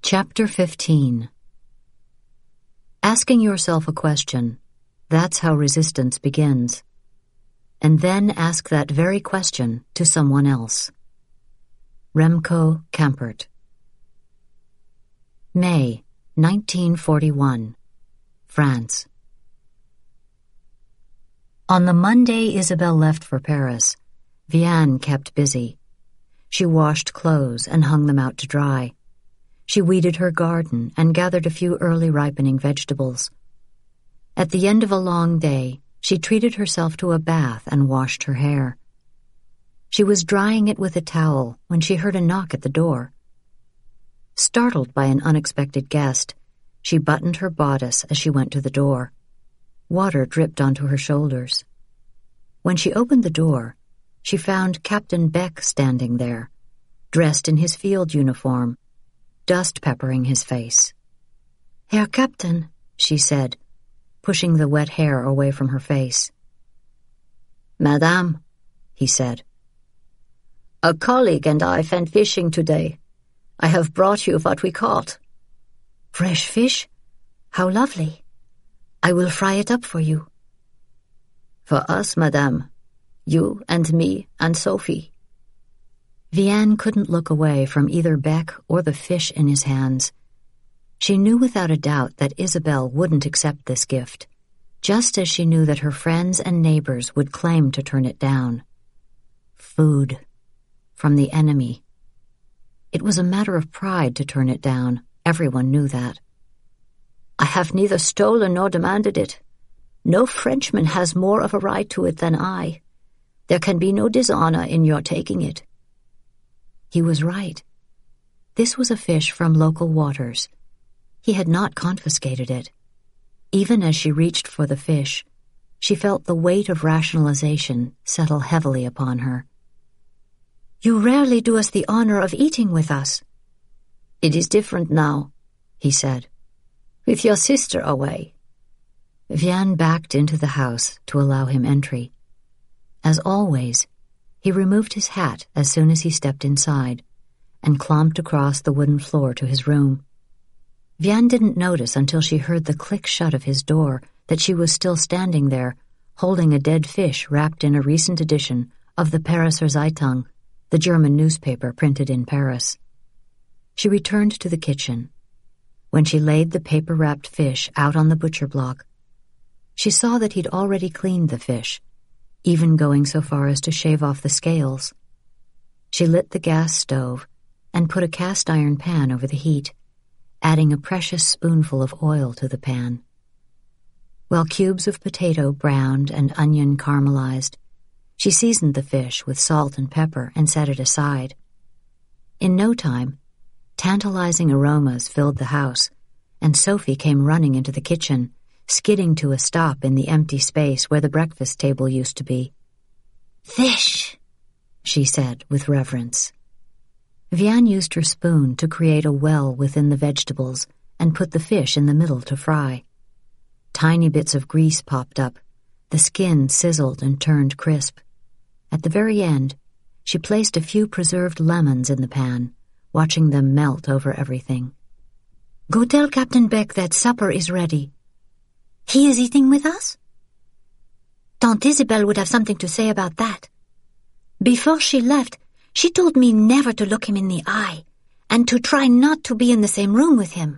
Chapter 15. Asking yourself a question, that's how resistance begins. And then ask that very question to someone else. Remco Kampert. May, 1941, France. On the Monday Isabelle left for Paris, Vianne kept busy. She washed clothes and hung them out to dry. She weeded her garden and gathered a few early ripening vegetables. At the end of a long day, she treated herself to a bath and washed her hair. She was drying it with a towel when she heard a knock at the door. Startled by an unexpected guest, she buttoned her bodice as she went to the door. Water dripped onto her shoulders. When she opened the door, she found Captain Beck standing there, dressed in his field uniform, dust peppering his face. "Herr Captain," she said, pushing the wet hair away from her face. "Madame," he said. "A colleague and I went fishing today. I have brought you what we caught." "Fresh fish? How lovely. I will fry it up for you." "For us, madame. You and me and Sophie." Vianne couldn't look away from either Beck or the fish in his hands. She knew without a doubt that Isabelle wouldn't accept this gift, just as she knew that her friends and neighbors would claim to turn it down. Food. From the enemy. It was a matter of pride to turn it down. Everyone knew that. "I have neither stolen nor demanded it. No Frenchman has more of a right to it than I. There can be no dishonor in your taking it." He was right. This was a fish from local waters. He had not confiscated it. Even as she reached for the fish, she felt the weight of rationalization settle heavily upon her. "You rarely do us the honor of eating with us." "It is different now," he said. "With your sister away." Vianne backed into the house to allow him entry. As always, he removed his hat as soon as he stepped inside and clomped across the wooden floor to his room. Vianne didn't notice until she heard the click shut of his door that she was still standing there, holding a dead fish wrapped in a recent edition of the Pariser Zeitung, the German newspaper printed in Paris. She returned to the kitchen. When she laid the paper-wrapped fish out on the butcher block, she saw that he'd already cleaned the fish, even going so far as to shave off the scales. She lit the gas stove and put a cast-iron pan over the heat, adding a precious spoonful of oil to the pan. While cubes of potato browned and onion caramelized, she seasoned the fish with salt and pepper and set it aside. In no time, tantalizing aromas filled the house, and Sophie came running into the kitchen, skidding to a stop in the empty space where the breakfast table used to be. "Fish," she said with reverence. Vianne used her spoon to create a well within the vegetables and put the fish in the middle to fry. Tiny bits of grease popped up. The skin sizzled and turned crisp. At the very end, she placed a few preserved lemons in the pan, watching them melt over everything. "Go tell Captain Beck that supper is ready." "He is eating with us?" "Tante Isabelle would have something to say about that. Before she left, she told me never to look him in the eye, and to try not to be in the same room with him."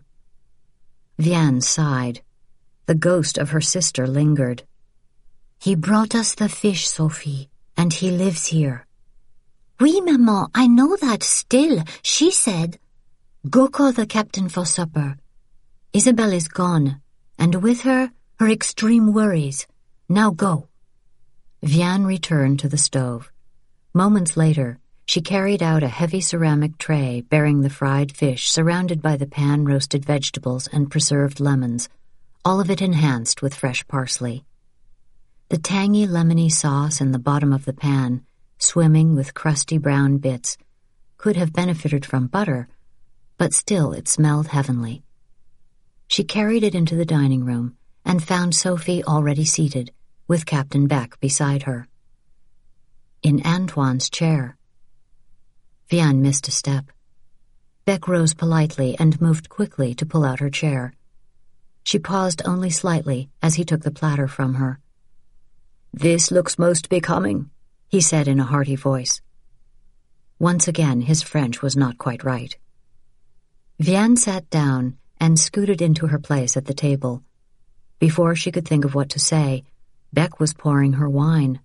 Vianne sighed. The ghost of her sister lingered. "He brought us the fish, Sophie, and he lives here." "Oui, maman, I know that still," she said. "Go call the captain for supper. Isabelle is gone, and with her extreme worries. Now go." Vianne returned to the stove. Moments later, she carried out a heavy ceramic tray bearing the fried fish surrounded by the pan-roasted vegetables and preserved lemons, all of it enhanced with fresh parsley. The tangy lemony sauce in the bottom of the pan, swimming with crusty brown bits, could have benefited from butter, but still it smelled heavenly. She carried it into the dining room and found Sophie already seated, with Captain Beck beside her. In Antoine's chair. Vianne missed a step. Beck rose politely and moved quickly to pull out her chair. She paused only slightly as he took the platter from her. "This looks most becoming," he said in a hearty voice. Once again, his French was not quite right. Vianne sat down and scooted into her place at the table. Before she could think of what to say, Beck was pouring her wine.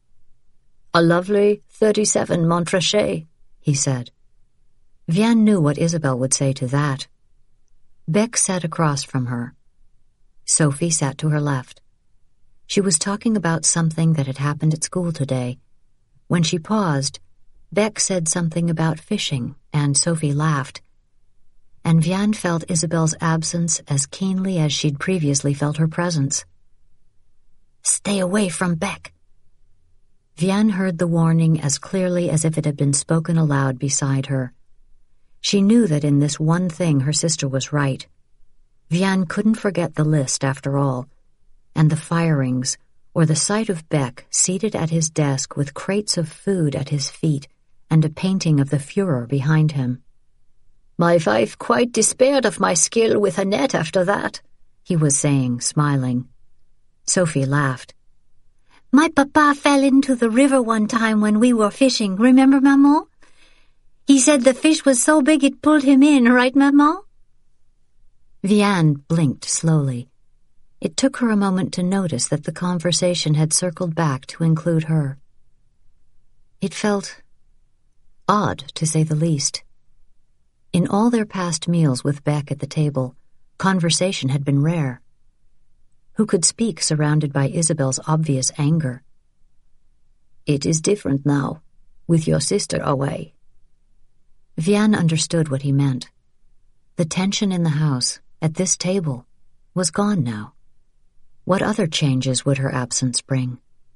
"A lovely 37 Montrachet," he said. Vianne knew what Isabel would say to that. Beck sat across from her. Sophie sat to her left. She was talking about something that had happened at school today. When she paused, Beck said something about fishing, and Sophie laughed. And Vianne felt Isabel's absence as keenly as she'd previously felt her presence. "Stay away from Beck." Vianne heard the warning as clearly as if it had been spoken aloud beside her. She knew that in this one thing her sister was right. Vianne couldn't forget the list after all, and the firings, or the sight of Beck seated at his desk with crates of food at his feet and a painting of the Führer behind him. "My wife quite despaired of my skill with a net after that," he was saying, smiling. Sophie laughed. "My papa fell into the river one time when we were fishing, remember, Maman? He said the fish was so big it pulled him in, right, Maman?" Vianne blinked slowly. It took her a moment to notice that the conversation had circled back to include her. It felt odd, to say the least. In all their past meals with Beck at the table, conversation had been rare. Who could speak surrounded by Isabel's obvious anger? "It is different now, with your sister away." Vianne understood what he meant. The tension in the house, at this table, was gone now. What other changes would her absence bring?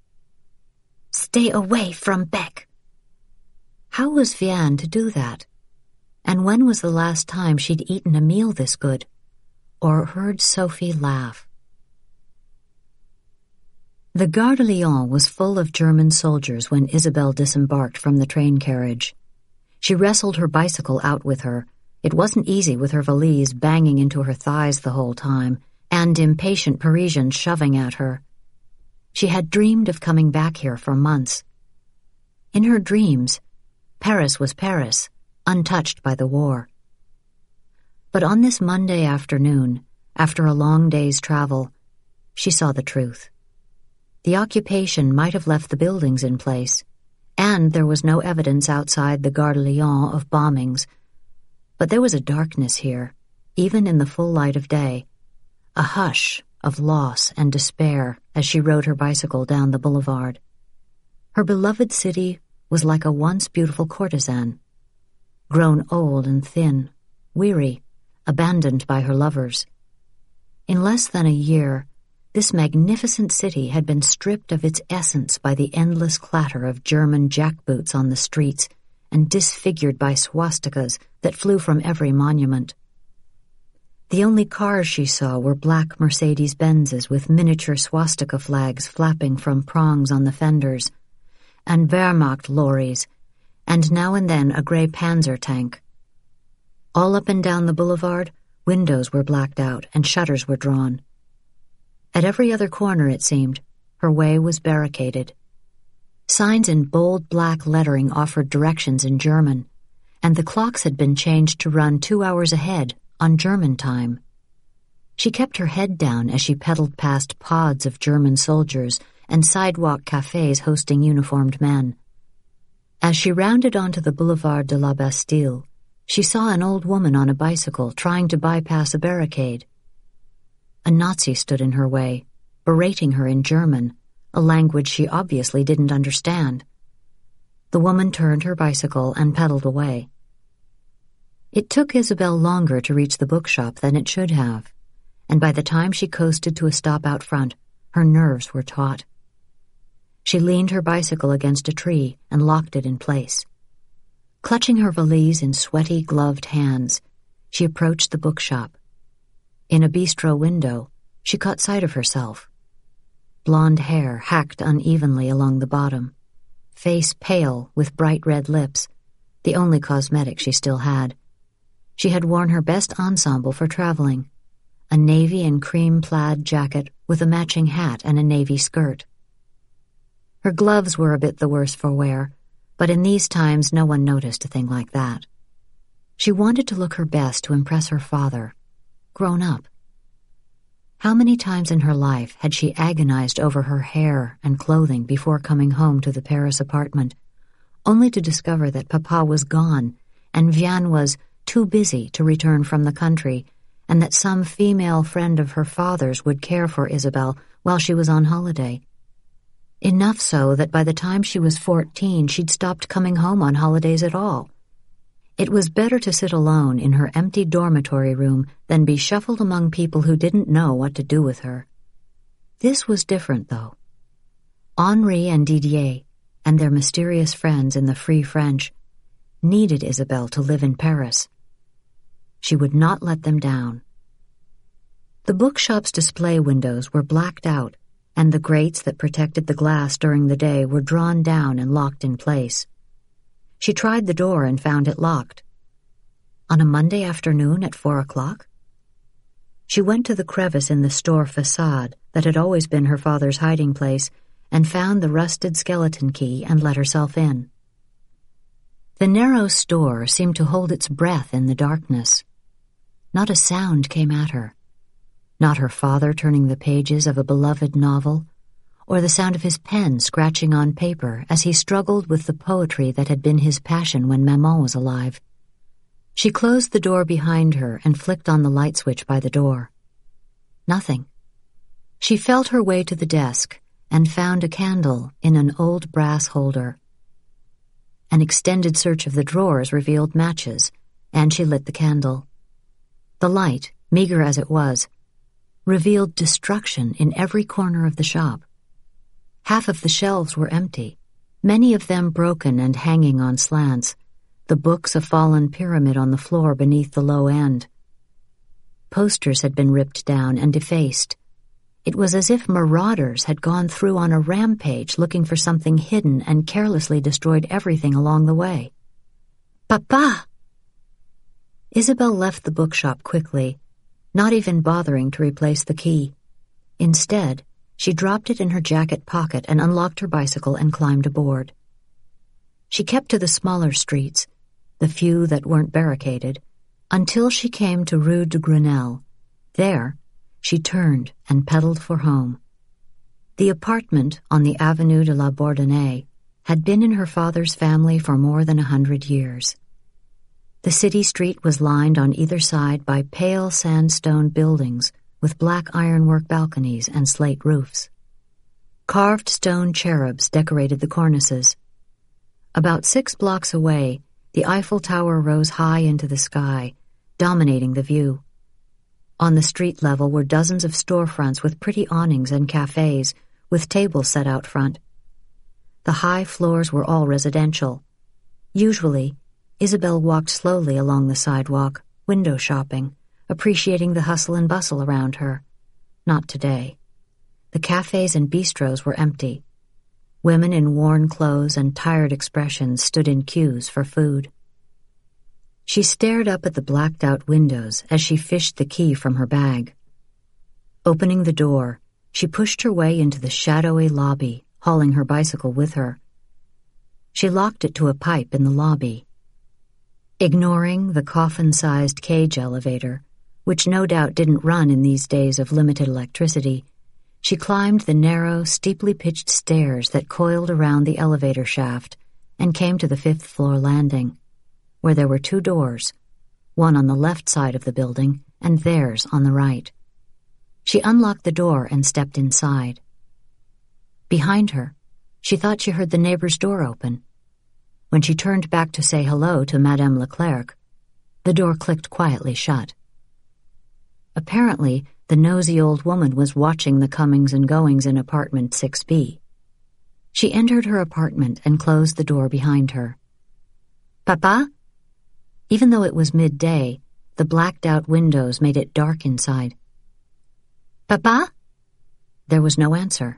"Stay away from Beck." How was Vianne to do that? And when was the last time she'd eaten a meal this good, or heard Sophie laugh? The Gare de Lyon was full of German soldiers when Isabel disembarked from the train carriage. She wrestled her bicycle out with her. It wasn't easy with her valise banging into her thighs the whole time, and impatient Parisians shoving at her. She had dreamed of coming back here for months. In her dreams, Paris was Paris, untouched by the war. But on this Monday afternoon, after a long day's travel, she saw the truth. The occupation might have left the buildings in place, and there was no evidence outside the Gare de Lyon of bombings. But there was a darkness here, even in the full light of day, a hush of loss and despair as she rode her bicycle down the boulevard. Her beloved city was like a once beautiful courtesan, grown old and thin, weary, abandoned by her lovers. In less than a year, this magnificent city had been stripped of its essence by the endless clatter of German jackboots on the streets and disfigured by swastikas that flew from every monument. The only cars she saw were black Mercedes-Benzes with miniature swastika flags flapping from prongs on the fenders, and Wehrmacht lorries, and now and then a gray Panzer tank. All up and down the boulevard, windows were blacked out and shutters were drawn. At every other corner, it seemed, her way was barricaded. Signs in bold black lettering offered directions in German, and the clocks had been changed to run 2 hours ahead, on German time. She kept her head down as she pedaled past pods of German soldiers and sidewalk cafes hosting uniformed men. As she rounded onto the Boulevard de la Bastille, she saw an old woman on a bicycle trying to bypass a barricade. A Nazi stood in her way, berating her in German, a language she obviously didn't understand. The woman turned her bicycle and pedaled away. It took Isabel longer to reach the bookshop than it should have, and by the time she coasted to a stop out front, her nerves were taut. She leaned her bicycle against a tree and locked it in place. Clutching her valise in sweaty, gloved hands, she approached the bookshop. In a bistro window, she caught sight of herself. Blonde hair hacked unevenly along the bottom, face pale with bright red lips, the only cosmetic she still had. She had worn her best ensemble for traveling, a navy and cream plaid jacket with a matching hat and a navy skirt. Her gloves were a bit the worse for wear, but in these times no one noticed a thing like that. She wanted to look her best to impress her father, grown up. How many times in her life had she agonized over her hair and clothing before coming home to the Paris apartment, only to discover that Papa was gone and Vianne was too busy to return from the country, and that some female friend of her father's would care for Isabelle while she was on holiday. Enough so that by the time she was 14 she'd stopped coming home on holidays at all. It was better to sit alone in her empty dormitory room than be shuffled among people who didn't know what to do with her. This was different, though. Henri and Didier, and their mysterious friends in the Free French, needed Isabelle to live in Paris. She would not let them down. The bookshop's display windows were blacked out, and the grates that protected the glass during the day were drawn down and locked in place. She tried the door and found it locked. On a Monday afternoon at 4 o'clock? She went to the crevice in the store façade that had always been her father's hiding place and found the rusted skeleton key and let herself in. The narrow store seemed to hold its breath in the darkness. Not a sound came at her. Not her father turning the pages of a beloved novel, or the sound of his pen scratching on paper as he struggled with the poetry that had been his passion when Maman was alive. She closed the door behind her and flicked on the light switch by the door. Nothing. She felt her way to the desk and found a candle in an old brass holder. An extended search of the drawers revealed matches, and she lit the candle. The light, meager as it was, revealed destruction in every corner of the shop. Half of the shelves were empty, many of them broken and hanging on slants, the books a fallen pyramid on the floor beneath the low end. Posters had been ripped down and defaced. It was as if marauders had gone through on a rampage looking for something hidden and carelessly destroyed everything along the way. Papa! Isabelle left the bookshop quickly, not even bothering to replace the key. Instead, she dropped it in her jacket pocket and unlocked her bicycle and climbed aboard. She kept to the smaller streets, the few that weren't barricaded, until she came to Rue de Grenelle. There, she turned and pedaled for home. The apartment on the Avenue de la Bourdonnais had been in her father's family for more than 100 years. The city street was lined on either side by pale sandstone buildings with black ironwork balconies and slate roofs. Carved stone cherubs decorated the cornices. About 6 blocks away, the Eiffel Tower rose high into the sky, dominating the view. On the street level were dozens of storefronts with pretty awnings and cafes, with tables set out front. The high floors were all residential. Usually, Isabelle walked slowly along the sidewalk, window shopping, appreciating the hustle and bustle around her. Not today. The cafes and bistros were empty. Women in worn clothes and tired expressions stood in queues for food. She stared up at the blacked-out windows as she fished the key from her bag. Opening the door, she pushed her way into the shadowy lobby, hauling her bicycle with her. She locked it to a pipe in the lobby. Ignoring the coffin-sized cage elevator, which no doubt didn't run in these days of limited electricity, she climbed the narrow, steeply pitched stairs that coiled around the elevator shaft and came to the 5th-floor landing, where there were 2 doors, one on the left side of the building and theirs on the right. She unlocked the door and stepped inside. Behind her, she thought she heard the neighbor's door open. When she turned back to say hello to Madame Leclerc, the door clicked quietly shut. Apparently, the nosy old woman was watching the comings and goings in apartment 6B. She entered her apartment and closed the door behind her. Papa? Even though it was midday, the blacked-out windows made it dark inside. Papa? There was no answer.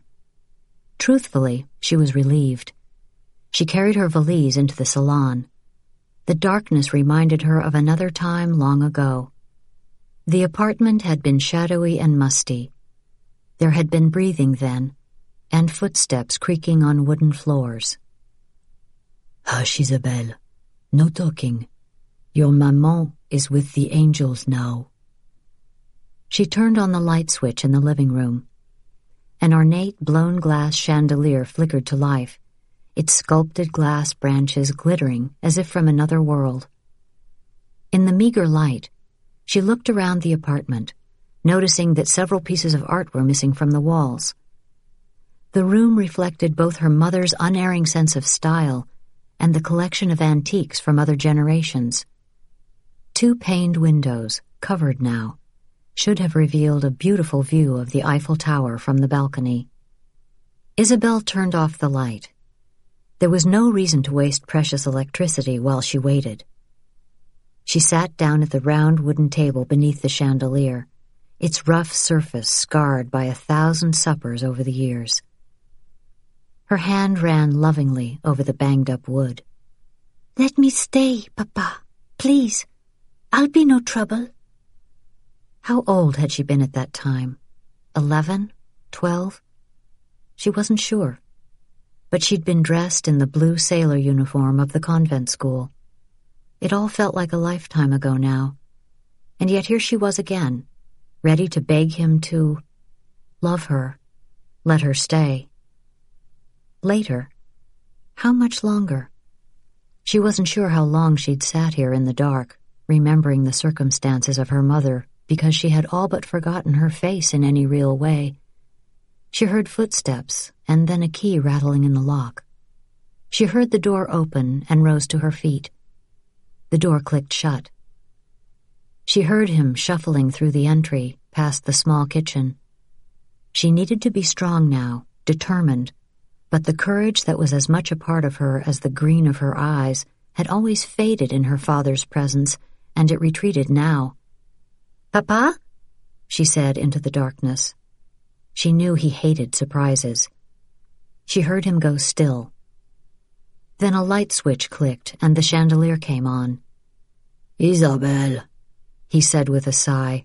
Truthfully, she was relieved. She carried her valise into the salon. The darkness reminded her of another time long ago. The apartment had been shadowy and musty. There had been breathing then, and footsteps creaking on wooden floors. "Hush, Isabelle. No talking. Your maman is with the angels now." She turned on the light switch in the living room. An ornate blown glass chandelier flickered to life, its sculpted glass branches glittering as if from another world. In the meager light, she looked around the apartment, noticing that several pieces of art were missing from the walls. The room reflected both her mother's unerring sense of style and the collection of antiques from other generations. 2 paned windows, covered now, should have revealed a beautiful view of the Eiffel Tower from the balcony. Isabelle turned off the light. There was no reason to waste precious electricity while she waited. She sat down at the round wooden table beneath the chandelier, its rough surface scarred by 1,000 suppers over the years. Her hand ran lovingly over the banged-up wood. "Let me stay, Papa, please. I'll be no trouble." How old had she been at that time? 11? 12? She wasn't sure. But she'd been dressed in the blue sailor uniform of the convent school. It all felt like a lifetime ago now. And yet here she was again, ready to beg him to love her, let her stay. Later? How much longer? She wasn't sure how long she'd sat here in the dark, remembering the circumstances of her mother, because she had all but forgotten her face in any real way. She heard footsteps and then a key rattling in the lock. She heard the door open and rose to her feet. The door clicked shut. She heard him shuffling through the entry, past the small kitchen. She needed to be strong now, determined, but the courage that was as much a part of her as the green of her eyes had always faded in her father's presence, and it retreated now. "Papa?" she said into the darkness. She knew he hated surprises. She heard him go still. Then a light switch clicked and the chandelier came on. "Isabelle," he said with a sigh.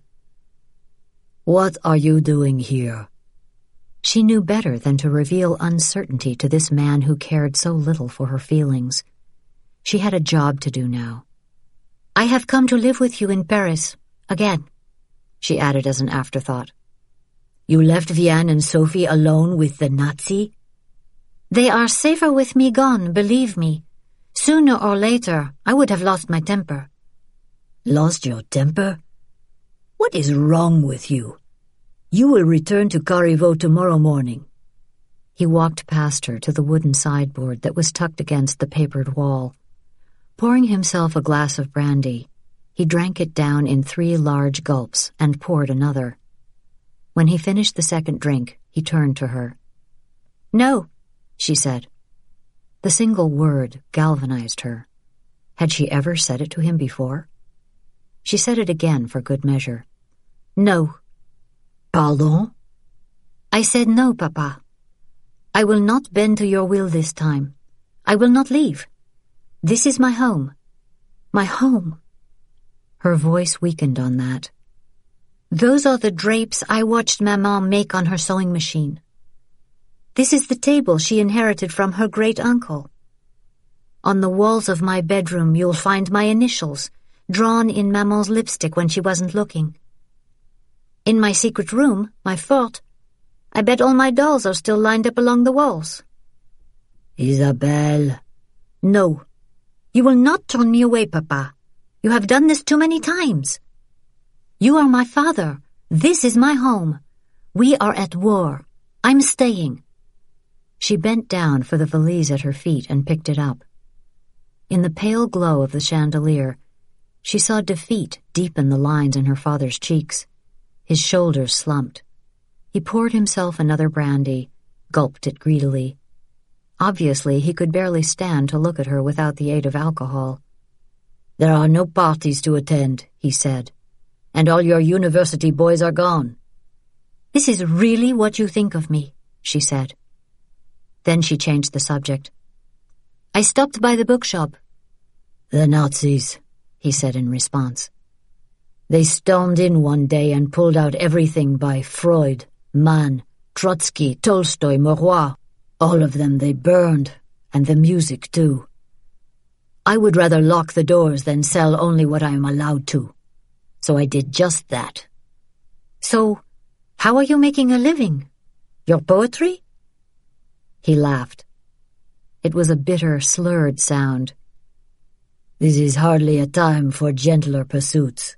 "What are you doing here?" She knew better than to reveal uncertainty to this man who cared so little for her feelings. She had a job to do now. "I have come to live with you in Paris, again," she added as an afterthought. "You left Vianne and Sophie alone with the Nazi?" "They are safer with me gone, believe me. Sooner or later, I would have lost my temper." "Lost your temper? What is wrong with you? You will return to Corriveau tomorrow morning." He walked past her to the wooden sideboard that was tucked against the papered wall. Pouring himself a glass of brandy, he drank it down in 3 large gulps and poured another. When he finished the second drink, he turned to her. "No," she said. The single word galvanized her. Had she ever said it to him before? She said it again for good measure. "No." "Pardon?" "I said no, Papa. I will not bend to your will this time. I will not leave. This is my home. My home." Her voice weakened on that. "Those are the drapes I watched Maman make on her sewing machine. This is the table she inherited from her great-uncle. On the walls of my bedroom you'll find my initials, drawn in Maman's lipstick when she wasn't looking. In my secret room, my fort, I bet all my dolls are still lined up along the walls." "Isabelle." "No. You will not turn me away, Papa. You have done this too many times. You are my father. This is my home. We are at war. I'm staying." She bent down for the valise at her feet and picked it up. In the pale glow of the chandelier, she saw defeat deepen the lines in her father's cheeks. His shoulders slumped. He poured himself another brandy, gulped it greedily. Obviously, he could barely stand to look at her without the aid of alcohol. "There are no parties to attend," he said, "and all your university boys are gone." "This is really what you think of me," she said. Then she changed the subject. "I stopped by the bookshop." "The Nazis," he said in response. "They stormed in one day and pulled out everything by Freud, Mann, Trotsky, Tolstoy, Maurois. All of them they burned, and the music too. I would rather lock the doors than sell only what I am allowed to. So I did just that." "So, how are you making a living? Your poetry?" He laughed. It was a bitter, slurred sound. "This is hardly a time for gentler pursuits."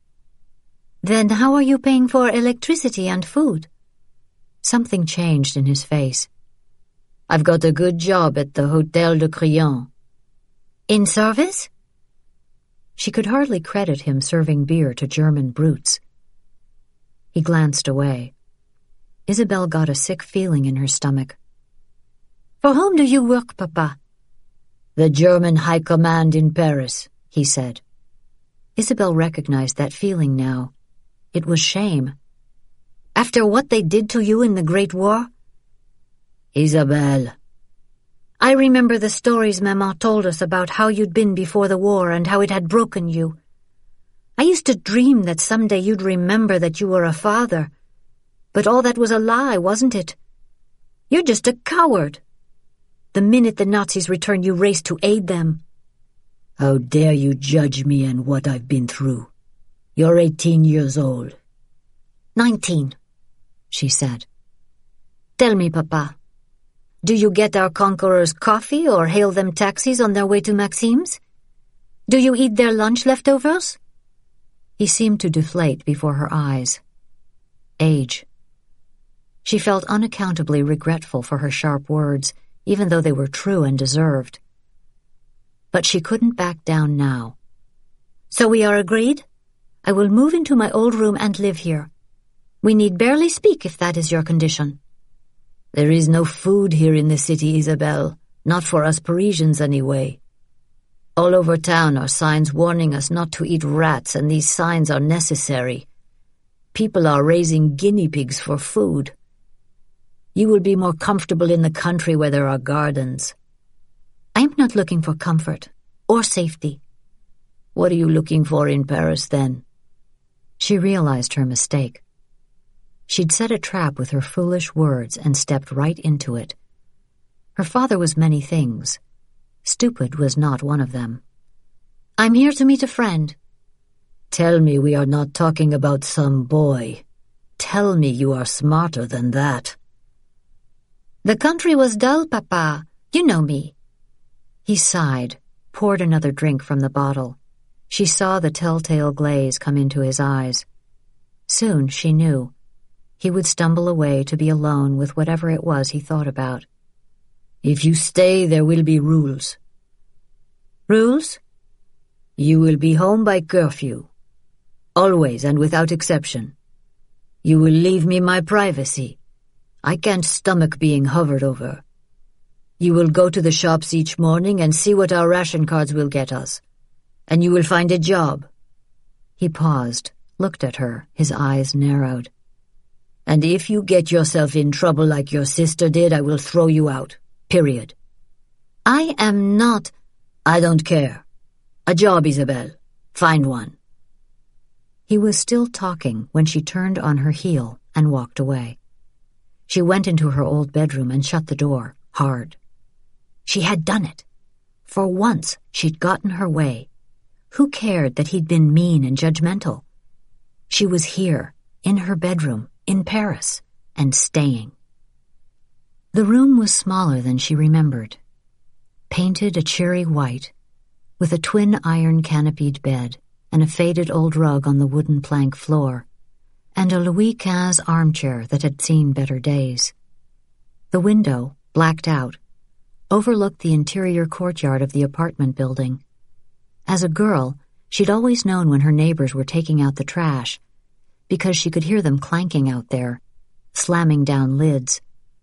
"Then how are you paying for electricity and food?" Something changed in his face. "I've got a good job at the Hôtel de Crillon." "In service?" She could hardly credit him serving beer to German brutes. He glanced away. Isabel got a sick feeling in her stomach. "For whom do you work, Papa?" "The German High Command in Paris," he said. Isabel recognized that feeling now. It was shame. "After what they did to you in the Great War?" "Isabel." "I remember the stories Maman told us about how you'd been before the war and how it had broken you. I used to dream that someday you'd remember that you were a father. But all that was a lie, wasn't it? You're just a coward. The minute the Nazis returned, you raced to aid them." "How dare you judge me and what I've been through? You're 18 years old." 19, she said. "Tell me, Papa, do you get our conquerors coffee or hail them taxis on their way to Maxime's? Do you eat their lunch leftovers?" He seemed to deflate before her eyes. Age. She felt unaccountably regretful for her sharp words, even though they were true and deserved. But she couldn't back down now. "So we are agreed? I will move into my old room and live here. We need barely speak if that is your condition." "There is no food here in the city, Isabel. Not for us Parisians, anyway. All over town are signs warning us not to eat rats, and these signs are necessary. People are raising guinea pigs for food. You will be more comfortable in the country where there are gardens." "I am not looking for comfort or safety." "What are you looking for in Paris, then?" She realized her mistake. She'd set a trap with her foolish words and stepped right into it. Her father was many things. Stupid was not one of them. "I'm here to meet a friend." "Tell me we are not talking about some boy. Tell me you are smarter than that." "The country was dull, Papa. You know me." He sighed, poured another drink from the bottle. She saw the telltale glaze come into his eyes. Soon, she knew, he would stumble away to be alone with whatever it was he thought about. "If you stay, there will be rules." "Rules?" "You will be home by curfew. Always and without exception. You will leave me my privacy. I can't stomach being hovered over. You will go to the shops each morning and see what our ration cards will get us. And you will find a job." He paused, looked at her, his eyes narrowed. "And if you get yourself in trouble like your sister did, I will throw you out. Period." "I am not—" "I don't care. A job, Isabel. Find one." He was still talking when she turned on her heel and walked away. She went into her old bedroom and shut the door, hard. She had done it. For once, she'd gotten her way. Who cared that he'd been mean and judgmental? She was here, in her bedroom, in Paris, and staying. The room was smaller than she remembered. Painted a cherry white, with a twin iron canopied bed and a faded old rug on the wooden plank floor, and a Louis XV armchair that had seen better days. The window, blacked out, overlooked the interior courtyard of the apartment building. As a girl, she'd always known when her neighbors were taking out the trash, because she could hear them clanking out there, slamming down lids.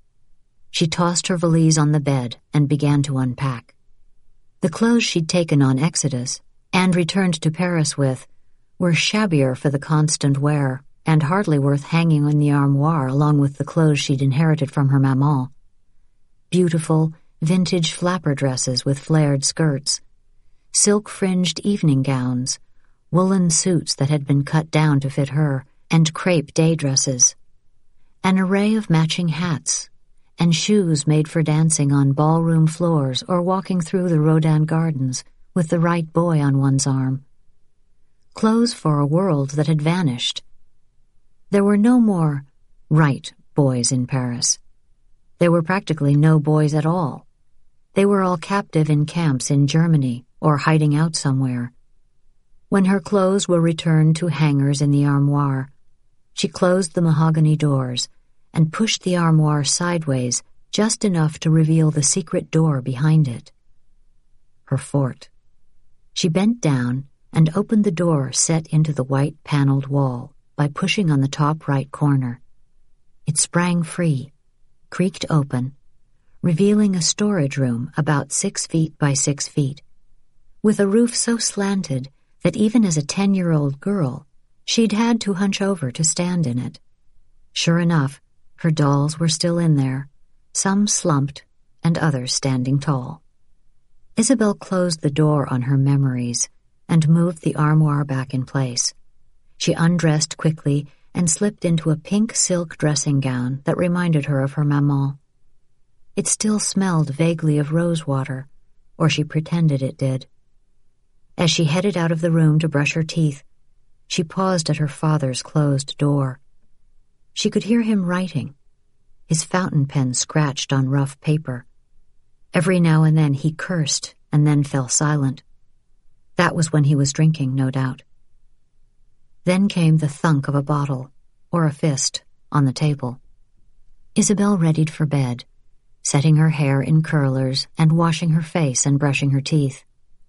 She tossed her valise on the bed and began to unpack. The clothes she'd taken on Exodus and returned to Paris with were shabbier for the constant wear and hardly worth hanging in the armoire along with the clothes she'd inherited from her maman. Beautiful, vintage flapper dresses with flared skirts, silk-fringed evening gowns, woolen suits that had been cut down to fit her, and crepe day dresses. An array of matching hats, and shoes made for dancing on ballroom floors or walking through the Rodin Gardens with the right boy on one's arm. Clothes for a world that had vanished. There were no more right boys in Paris. There were practically no boys at all. They were all captive in camps in Germany or hiding out somewhere. When her clothes were returned to hangers in the armoire, she closed the mahogany doors and pushed the armoire sideways just enough to reveal the secret door behind it. Her fort. She bent down and opened the door set into the white paneled wall by pushing on the top right corner. It sprang free, creaked open, revealing a storage room about 6 feet by 6 feet, with a roof so slanted that even as a 10-year-old girl, she'd had to hunch over to stand in it. Sure enough, her dolls were still in there, some slumped and others standing tall. Isabel closed the door on her memories and moved the armoire back in place. She undressed quickly and slipped into a pink silk dressing gown that reminded her of her maman. It still smelled vaguely of rosewater, or she pretended it did. As she headed out of the room to brush her teeth, she paused at her father's closed door. She could hear him writing. His fountain pen scratched on rough paper. Every now and then he cursed and then fell silent. That was when he was drinking, no doubt. Then came the thunk of a bottle, or a fist, on the table. Isabel readied for bed, setting her hair in curlers and washing her face and brushing her teeth.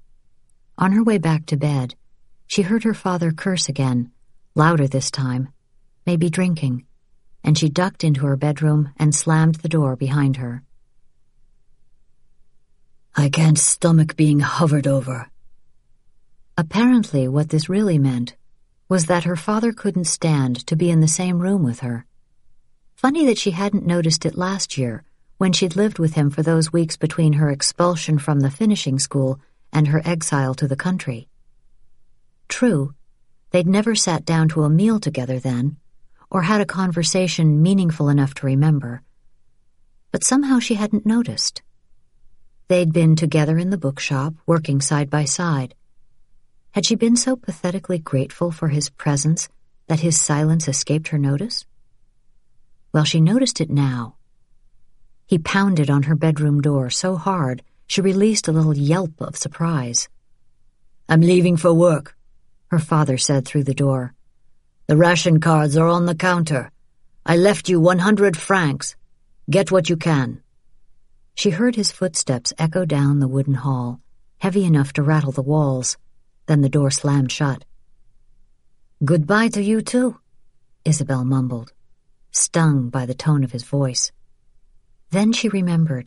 On her way back to bed, she heard her father curse again, louder this time, maybe drinking, and she ducked into her bedroom and slammed the door behind her. "I can't stomach being hovered over." Apparently what this really meant was that her father couldn't stand to be in the same room with her. Funny that she hadn't noticed it last year, when she'd lived with him for those weeks between her expulsion from the finishing school and her exile to the country. True, they'd never sat down to a meal together then, or had a conversation meaningful enough to remember. But somehow she hadn't noticed. They'd been together in the bookshop, working side by side. Had she been so pathetically grateful for his presence that his silence escaped her notice? Well, she noticed it now. He pounded on her bedroom door so hard she released a little yelp of surprise. "I'm leaving for work," her father said through the door. "The ration cards are on the counter. I left you 100 francs. Get what you can." She heard his footsteps echo down the wooden hall, heavy enough to rattle the walls. Then the door slammed shut. "Goodbye to you, too," Isabel mumbled, stung by the tone of his voice. Then she remembered.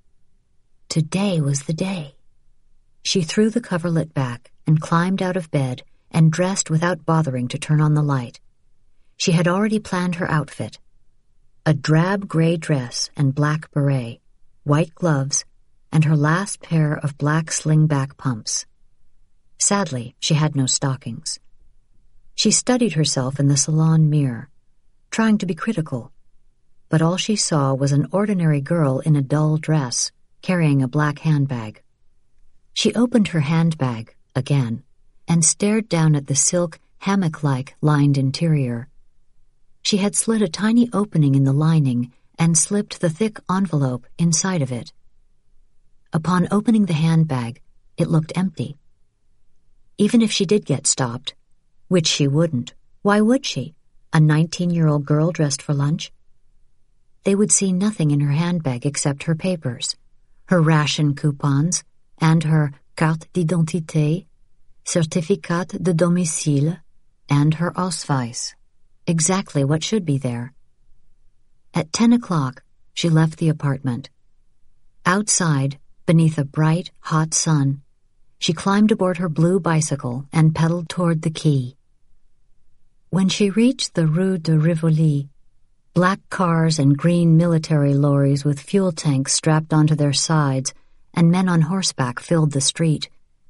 Today was the day. She threw the coverlet back and climbed out of bed and dressed without bothering to turn on the light. She had already planned her outfit. A drab gray dress and black beret, white gloves, and her last pair of black slingback pumps. Sadly, she had no stockings. She studied herself in the salon mirror, trying to be critical, but all she saw was an ordinary girl in a dull dress, carrying a black handbag. She opened her handbag, again, and stared down at the silk, hammock-like lined interior. She had slit a tiny opening in the lining and slipped the thick envelope inside of it. Upon opening the handbag, it looked empty. Even if she did get stopped, which she wouldn't, why would she? A 19-year-old girl dressed for lunch? They would see nothing in her handbag except her papers, her ration coupons, and her carte d'identité, certificat de domicile, and her Ausweis. Exactly what should be there. At 10 o'clock, she left the apartment. Outside, beneath a bright, hot sun, she climbed aboard her blue bicycle and pedaled toward the quay. When she reached the Rue de Rivoli, black cars and green military lorries with fuel tanks strapped onto their sides and men on horseback filled the street.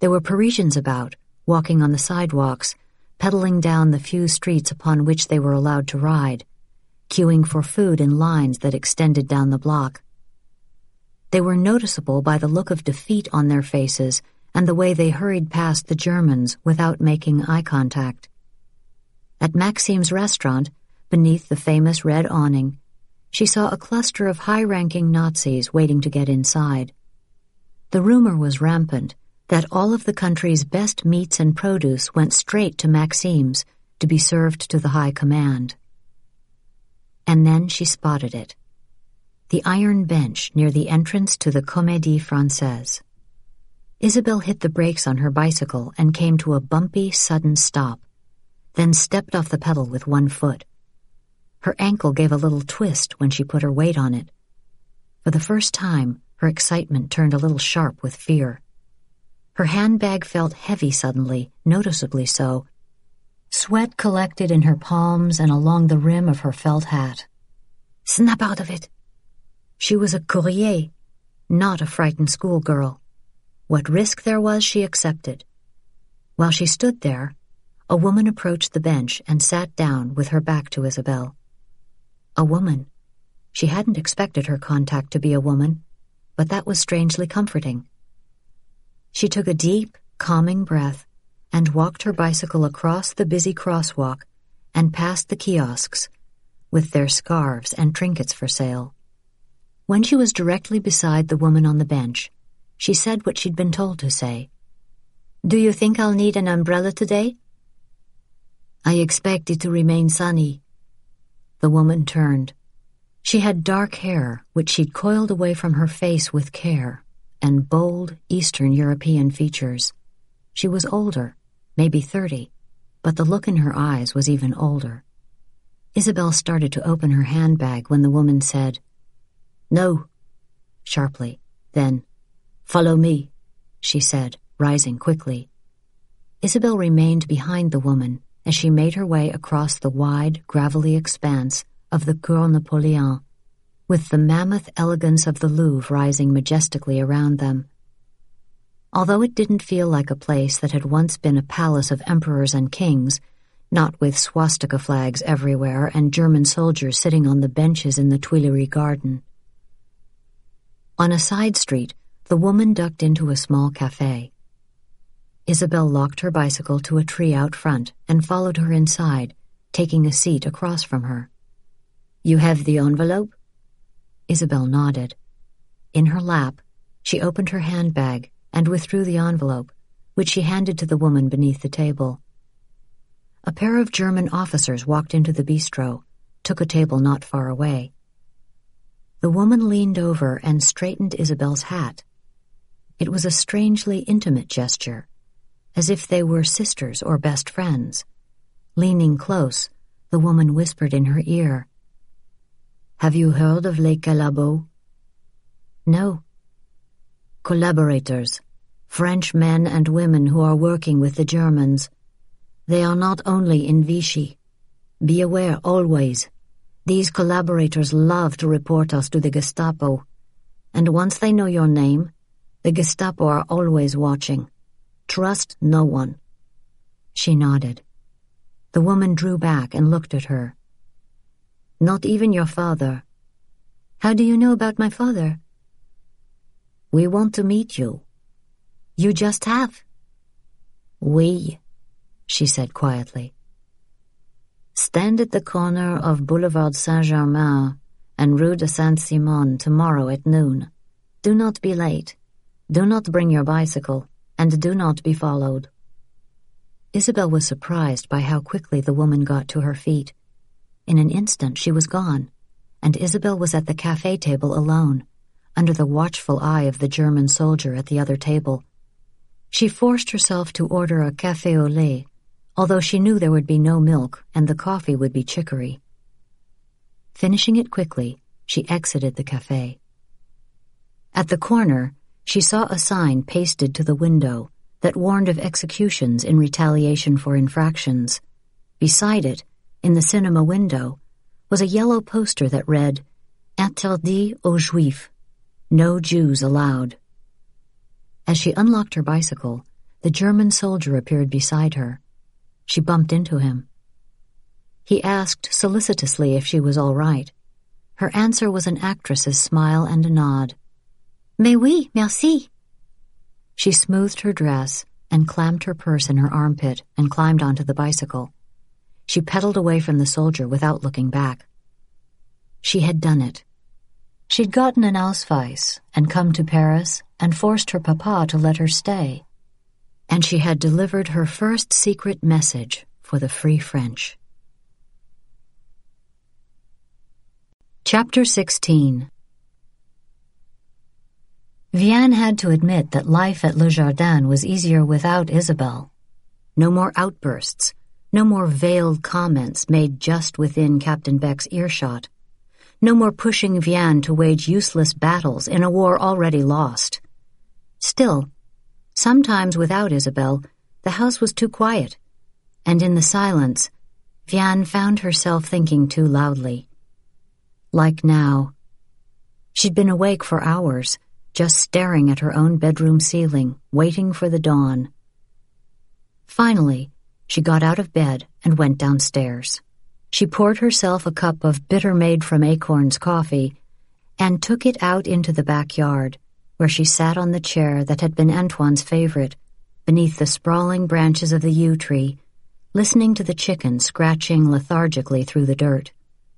There were Parisians about, walking on the sidewalks, pedaling down the few streets upon which they were allowed to ride, queuing for food in lines that extended down the block. They were noticeable by the look of defeat on their faces and the way they hurried past the Germans without making eye contact. At Maxime's restaurant, beneath the famous red awning, she saw a cluster of high-ranking Nazis waiting to get inside. The rumor was rampant that all of the country's best meats and produce went straight to Maxime's to be served to the high command. And then she spotted it. The iron bench near the entrance to the Comédie Française. Isabelle hit the brakes on her bicycle and came to a bumpy, sudden stop, then stepped off the pedal with one foot. Her ankle gave a little twist when she put her weight on it. For the first time, her excitement turned a little sharp with fear. Her handbag felt heavy suddenly, noticeably so. Sweat collected in her palms and along the rim of her felt hat. Snap out of it! She was a courrier, not a frightened schoolgirl. What risk there was, she accepted. While she stood there, a woman approached the bench and sat down with her back to Isabelle. A woman. She hadn't expected her contact to be a woman, but that was strangely comforting. She took a deep, calming breath and walked her bicycle across the busy crosswalk and past the kiosks, with their scarves and trinkets for sale. When she was directly beside the woman on the bench, she said what she'd been told to say. "Do you think I'll need an umbrella today?" "I expect it to remain sunny." The woman turned. She had dark hair, which she'd coiled away from her face with care, and bold, Eastern European features. She was older, maybe 30, but the look in her eyes was even older. Isabelle started to open her handbag when the woman said, "No," sharply. Then, "Follow me," she said, rising quickly. Isabelle remained behind the woman as she made her way across the wide, gravelly expanse of the Cours Napoléon, with the mammoth elegance of the Louvre rising majestically around them. Although it didn't feel like a place that had once been a palace of emperors and kings, not with swastika flags everywhere and German soldiers sitting on the benches in the Tuileries garden. On a side street, the woman ducked into a small café. Isabelle locked her bicycle to a tree out front and followed her inside, taking a seat across from her. "You have the envelope?" Isabelle nodded. In her lap, she opened her handbag and withdrew the envelope, which she handed to the woman beneath the table. A pair of German officers walked into the bistro, took a table not far away. The woman leaned over and straightened Isabelle's hat. It was a strangely intimate gesture, as if they were sisters or best friends. Leaning close, the woman whispered in her ear, "Have you heard of Les Collabos?" "No." "Collaborators, French men and women who are working with the Germans. They are not only in Vichy. Be aware always. These collaborators love to report us to the Gestapo, and once they know your name, the Gestapo are always watching. Trust no one." She nodded. The woman drew back and looked at her. "Not even your father." "How do you know about my father?" "We want to meet you." "You just have?" "Oui," she said quietly. "Stand at the corner of Boulevard Saint-Germain and Rue de Saint-Simon tomorrow at noon. Do not be late. Do not bring your bicycle, and do not be followed." Isabelle was surprised by how quickly the woman got to her feet. In an instant she was gone, and Isabelle was at the café table alone, under the watchful eye of the German soldier at the other table. She forced herself to order a café au lait, although she knew there would be no milk and the coffee would be chicory. Finishing it quickly, she exited the café. At the corner, she saw a sign pasted to the window that warned of executions in retaliation for infractions. Beside it, in the cinema window, was a yellow poster that read, "Interdit aux Juifs," "No Jews allowed." As she unlocked her bicycle, the German soldier appeared beside her. She bumped into him. He asked solicitously if she was all right. Her answer was an actress's smile and a nod. Mais oui, merci. She smoothed her dress and clamped her purse in her armpit and climbed onto the bicycle. She pedaled away from the soldier without looking back. She had done it. She'd gotten an Ausweis and come to Paris and forced her papa to let her stay. And she had delivered her first secret message for the Free French. Chapter 16. Vianne had to admit that life at Le Jardin was easier without Isabelle. No more outbursts, no more veiled comments made just within Captain Beck's earshot. No more pushing Vianne to wage useless battles in a war already lost. Still, sometimes without Isabelle, the house was too quiet, and in the silence, Vianne found herself thinking too loudly. Like now. She'd been awake for hours, just staring at her own bedroom ceiling, waiting for the dawn. Finally, she got out of bed and went downstairs. She poured herself a cup of bitter-made from Acorn's coffee and took it out into the backyard, where she sat on the chair that had been Antoine's favorite, beneath the sprawling branches of the yew tree, listening to the chickens scratching lethargically through the dirt.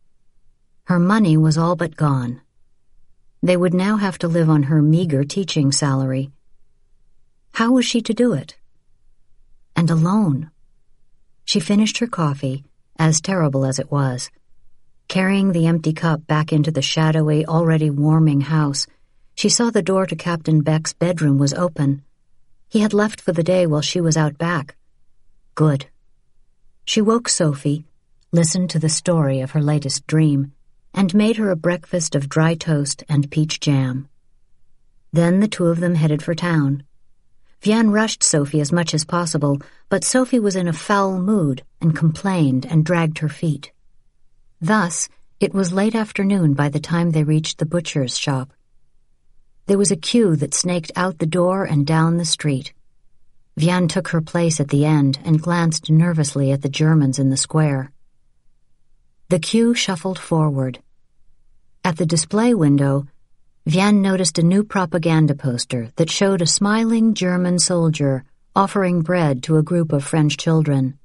Her money was all but gone. They would now have to live on her meager teaching salary. How was she to do it? And alone. She finished her coffee, as terrible as it was. Carrying the empty cup back into the shadowy, already warming house, she saw the door to Captain Beck's bedroom was open. He had left for the day while she was out back. Good. She woke Sophie, listened to the story of her latest dream, and made her a breakfast of dry toast and peach jam. Then the two of them headed for town. Vianne rushed Sophie as much as possible, but Sophie was in a foul mood and complained and dragged her feet. Thus, it was late afternoon by the time they reached the butcher's shop. There was a queue that snaked out the door and down the street. Vianne took her place at the end and glanced nervously at the Germans in the square. The queue shuffled forward. At the display window, Vianne noticed a new propaganda poster that showed a smiling German soldier offering bread to a group of French children.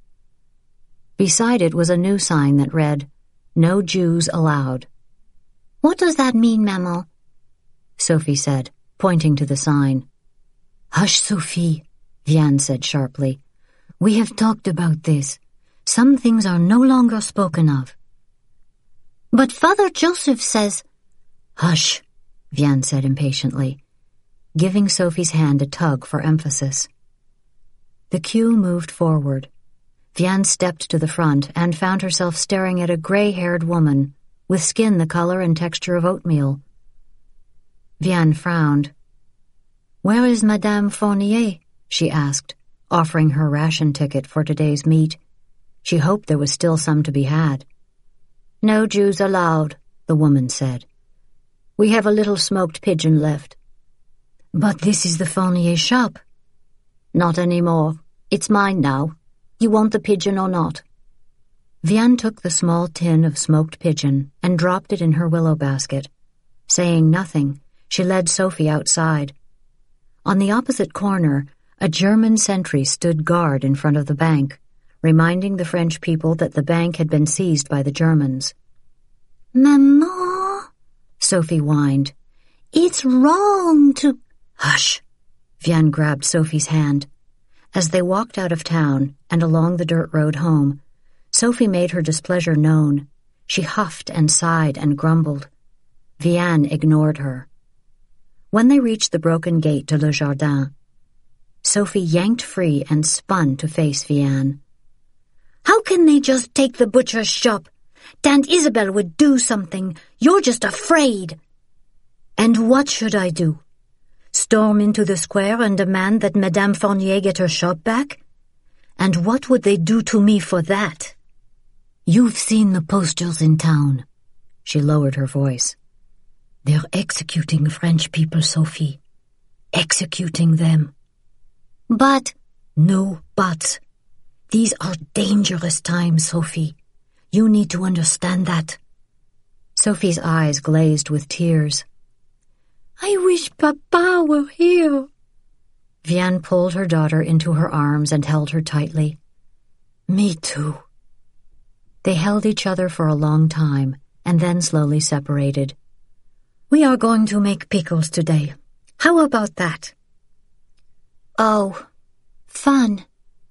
Beside it was a new sign that read, "No Jews allowed." "What does that mean, Maman?" Sophie said, pointing to the sign. "Hush, Sophie," Vianne said sharply. "We have talked about this. Some things are no longer spoken of." "But Father Joseph says—" "Hush," Vianne said impatiently, giving Sophie's hand a tug for emphasis. The queue moved forward. Vianne stepped to the front and found herself staring at a gray-haired woman with skin the color and texture of oatmeal. Vianne frowned. "Where is Madame Fournier?" she asked, offering her ration ticket for today's meat. She hoped there was still some to be had. "No Jews allowed," the woman said. "We have a little smoked pigeon left." "But this is the Fournier shop." "Not anymore. It's mine now. You want the pigeon or not?" Vianne took the small tin of smoked pigeon and dropped it in her willow basket. Saying nothing, she led Sophie outside. On the opposite corner, a German sentry stood guard in front of the bank, reminding the French people that the bank had been seized by the Germans. "Maman," Sophie whined. "It's wrong to—" "Hush!" Vianne grabbed Sophie's hand. As they walked out of town and along the dirt road home, Sophie made her displeasure known. She huffed and sighed and grumbled. Vianne ignored her. When they reached the broken gate to Le Jardin, Sophie yanked free and spun to face Vianne. "How can they just take the butcher's shop? Tante Isabelle would do something. You're just afraid." "And what should I do? Storm into the square and demand that Madame Fournier get her shop back? And what would they do to me for that? You've seen the posters in town." She lowered her voice. "They're executing French people, Sophie. Executing them." "But—" No buts. These are dangerous times, Sophie. You need to understand that. Sophie's eyes glazed with tears. I wish Papa were here. Vianne pulled her daughter into her arms and held her tightly. Me too. They held each other for a long time and then slowly separated. We are going to make pickles today. How about that? Oh, fun.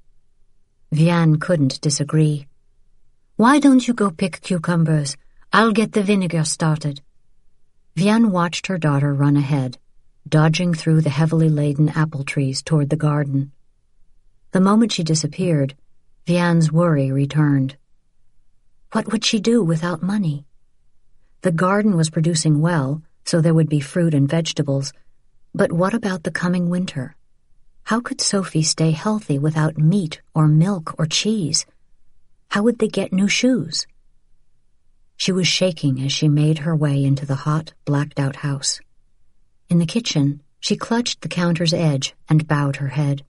Vianne couldn't disagree. Why don't you go pick cucumbers? I'll get the vinegar started. Vianne watched her daughter run ahead, dodging through the heavily laden apple trees toward the garden. The moment she disappeared, Vianne's worry returned. What would she do without money? The garden was producing well, so there would be fruit and vegetables, but what about the coming winter? How could Sophie stay healthy without meat or milk or cheese? How would they get new shoes? She was shaking as she made her way into the hot, blacked-out house. In the kitchen, she clutched the counter's edge and bowed her head.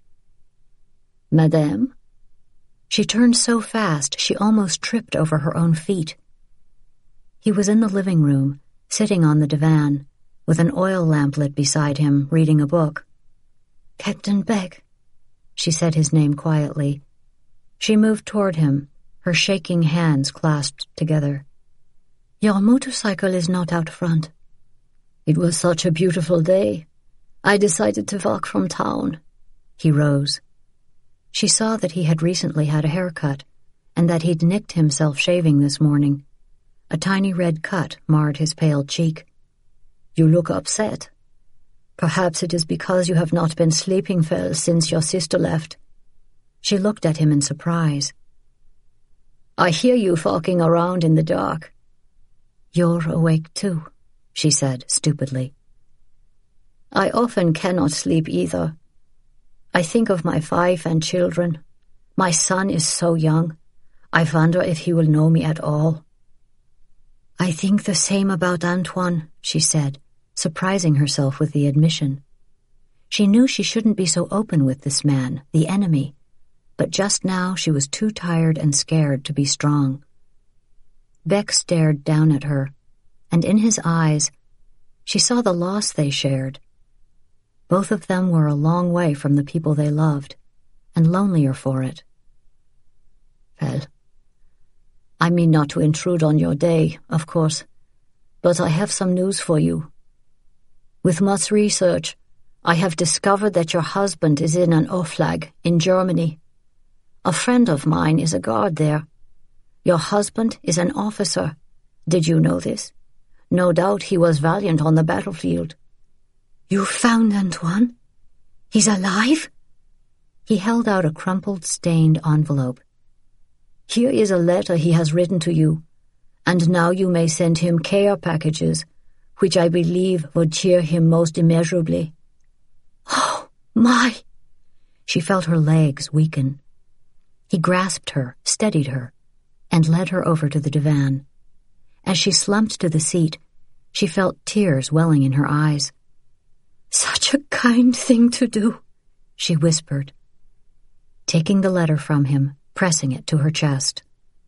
Madame? She turned so fast she almost tripped over her own feet. He was in the living room, sitting on the divan, with an oil lamp lit beside him, reading a book. Captain Beck. She said his name quietly. She moved toward him, her shaking hands clasped together. Your motorcycle is not out front. It was such a beautiful day. I decided to walk from town. He rose. She saw that he had recently had a haircut, and that he'd nicked himself shaving this morning. A tiny red cut marred his pale cheek. You look upset. Perhaps it is because you have not been sleeping well since your sister left. She looked at him in surprise. I hear you walking around in the dark. You're awake too, she said stupidly. I often cannot sleep either. I think of my wife and children. My son is so young. I wonder if he will know me at all. I think the same about Antoine, she said, surprising herself with the admission. She knew she shouldn't be so open with this man, the enemy, but just now she was too tired and scared to be strong. Beck stared down at her, and in his eyes, she saw the loss they shared. Both of them were a long way from the people they loved, and lonelier for it. Well, I mean not to intrude on your day, of course, but I have some news for you. With much research, I have discovered that your husband is in an Oflag in Germany. A friend of mine is a guard there. Your husband is an officer. Did you know this? No doubt he was valiant on the battlefield. You found Antoine? He's alive? He held out a crumpled, stained envelope. Here is a letter he has written to you, and now you may send him care packages, which I believe would cheer him most immeasurably. Oh, my! She felt her legs weaken. He grasped her, steadied her, and led her over to the divan. As she slumped to the seat, she felt tears welling in her eyes. Such a kind thing to do, she whispered, taking the letter from him, pressing it to her chest.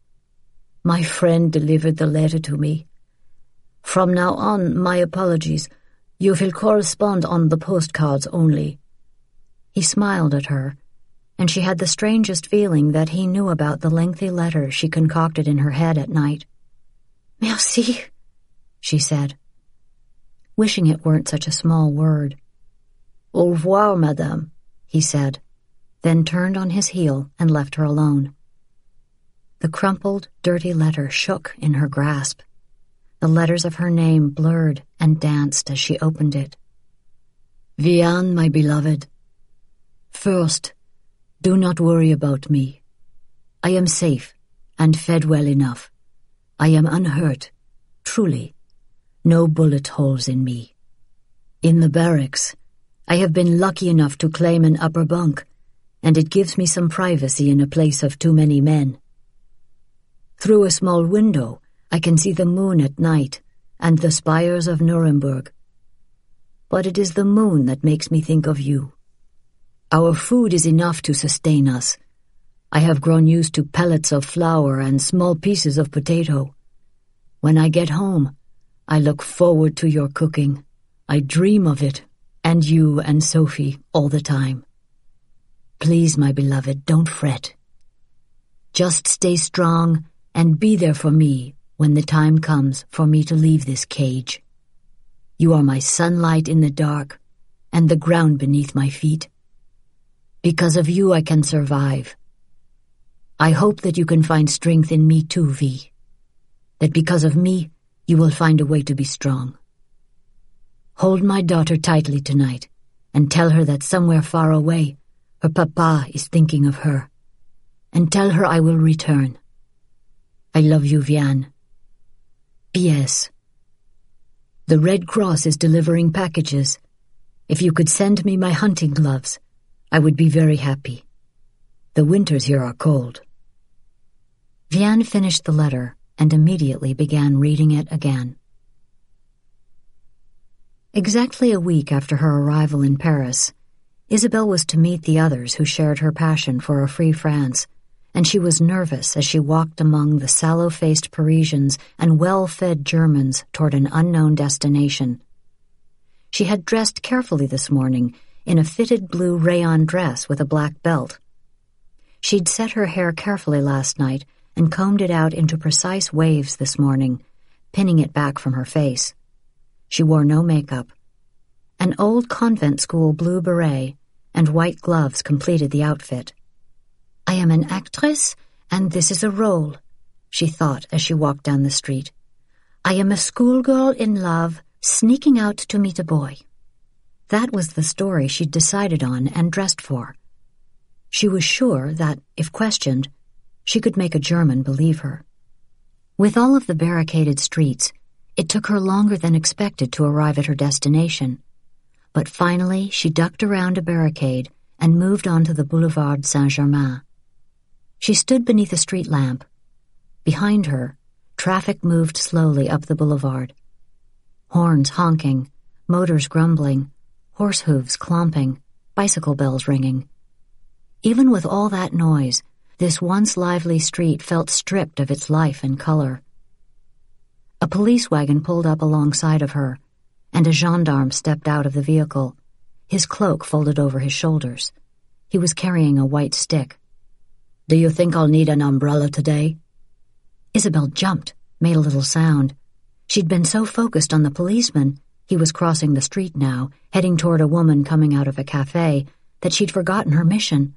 My friend delivered the letter to me. From now on, my apologies. You will correspond on the postcards only. He smiled at her, and she had the strangest feeling that he knew about the lengthy letters she concocted in her head at night. Merci, she said, wishing it weren't such a small word. Au revoir, madame, he said, then turned on his heel and left her alone. The crumpled, dirty letter shook in her grasp. The letters of her name blurred and danced as she opened it. Vianne, my beloved. First, do not worry about me. I am safe and fed well enough. I am unhurt, truly. No bullet holes in me. In the barracks, I have been lucky enough to claim an upper bunk, and it gives me some privacy in a place of too many men. Through a small window, I can see the moon at night and the spires of Nuremberg. But it is the moon that makes me think of you. Our food is enough to sustain us. I have grown used to pellets of flour and small pieces of potato. When I get home, I look forward to your cooking. I dream of it, and you and Sophie all the time. Please, my beloved, don't fret. Just stay strong and be there for me when the time comes for me to leave this cage. You are my sunlight in the dark and the ground beneath my feet. Because of you I can survive. I hope that you can find strength in me too, V. That because of me, you will find a way to be strong. Hold my daughter tightly tonight and tell her that somewhere far away, her papa is thinking of her. And tell her I will return. I love you, Vian. P.S. The Red Cross is delivering packages. If you could send me my hunting gloves, I would be very happy. The winters here are cold. Vian finished the letter and immediately began reading it again. Exactly a week after her arrival in Paris, Isabelle was to meet the others who shared her passion for a free France, and she was nervous as she walked among the sallow-faced Parisians and well-fed Germans toward an unknown destination. She had dressed carefully this morning in a fitted blue rayon dress with a black belt. She'd set her hair carefully last night and combed it out into precise waves this morning, pinning it back from her face. She wore no makeup. An old convent school blue beret and white gloves completed the outfit. I am an actress, and this is a role, she thought as she walked down the street. I am a schoolgirl in love, sneaking out to meet a boy. That was the story she'd decided on and dressed for. She was sure that, if questioned, she could make a German believe her. With all of the barricaded streets, it took her longer than expected to arrive at her destination. But finally, she ducked around a barricade and moved onto the Boulevard Saint-Germain. She stood beneath a street lamp. Behind her, traffic moved slowly up the boulevard. Horns honking, motors grumbling, horse hooves clomping, bicycle bells ringing. Even with all that noise, this once lively street felt stripped of its life and color. A police wagon pulled up alongside of her, and a gendarme stepped out of the vehicle, his cloak folded over his shoulders. He was carrying a white stick. Do you think I'll need an umbrella today? Isabelle jumped, made a little sound. She'd been so focused on the policeman, he was crossing the street now, heading toward a woman coming out of a cafe, that she'd forgotten her mission.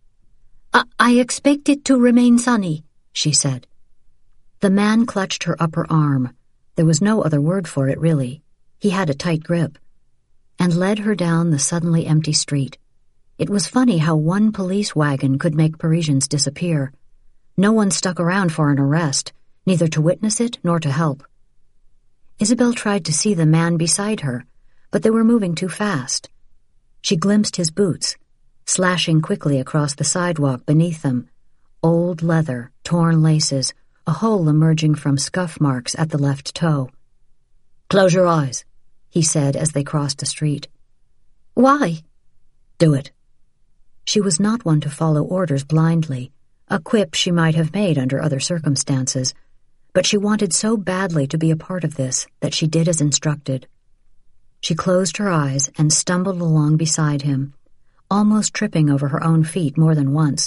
I expect it to remain sunny, she said. The man clutched her upper arm. There was no other word for it, really. He had a tight grip, and led her down the suddenly empty street. It was funny how one police wagon could make Parisians disappear. No one stuck around for an arrest, neither to witness it nor to help. Isabelle tried to see the man beside her, but they were moving too fast. She glimpsed his boots, slashing quickly across the sidewalk beneath them, old leather, torn laces, a hole emerging from scuff marks at the left toe. Close your eyes, he said as they crossed the street. Why? Do it. She was not one to follow orders blindly, a quip she might have made under other circumstances, but she wanted so badly to be a part of this that she did as instructed. She closed her eyes and stumbled along beside him, almost tripping over her own feet more than once.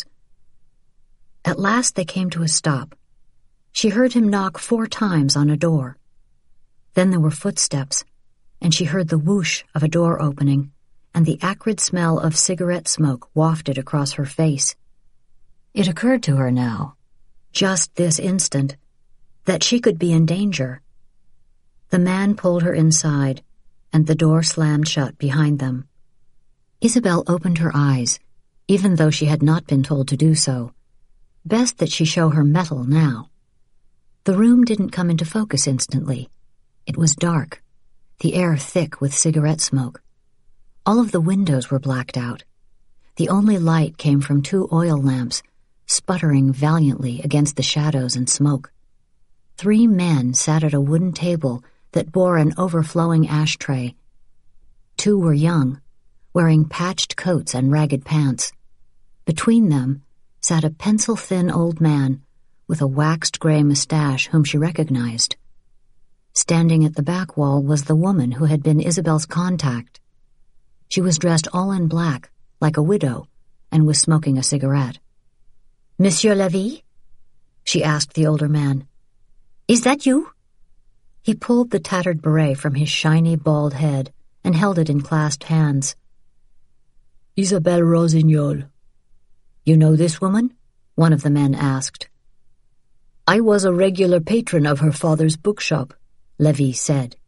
At last they came to a stop. She heard him knock 4 times on a door. Then there were footsteps, and she heard the whoosh of a door opening, and the acrid smell of cigarette smoke wafted across her face. It occurred to her now, just this instant, that she could be in danger. The man pulled her inside, and the door slammed shut behind them. Isabelle opened her eyes, even though she had not been told to do so. Best that she show her mettle now. The room didn't come into focus instantly. It was dark, the air thick with cigarette smoke. All of the windows were blacked out. The only light came from 2 oil lamps, sputtering valiantly against the shadows and smoke. 3 men sat at a wooden table that bore an overflowing ashtray. 2 were young, wearing patched coats and ragged pants. Between them sat a pencil-thin old man with a waxed gray mustache whom she recognized. Standing at the back wall was the woman who had been Isabel's contact. She was dressed all in black, like a widow, and was smoking a cigarette. "Monsieur Levy?" she asked the older man. "Is that you?" He pulled the tattered beret from his shiny, bald head and held it in clasped hands. "Isabelle Rossignol." "You know this woman?" one of the men asked. "I was a regular patron of her father's bookshop," Levy said.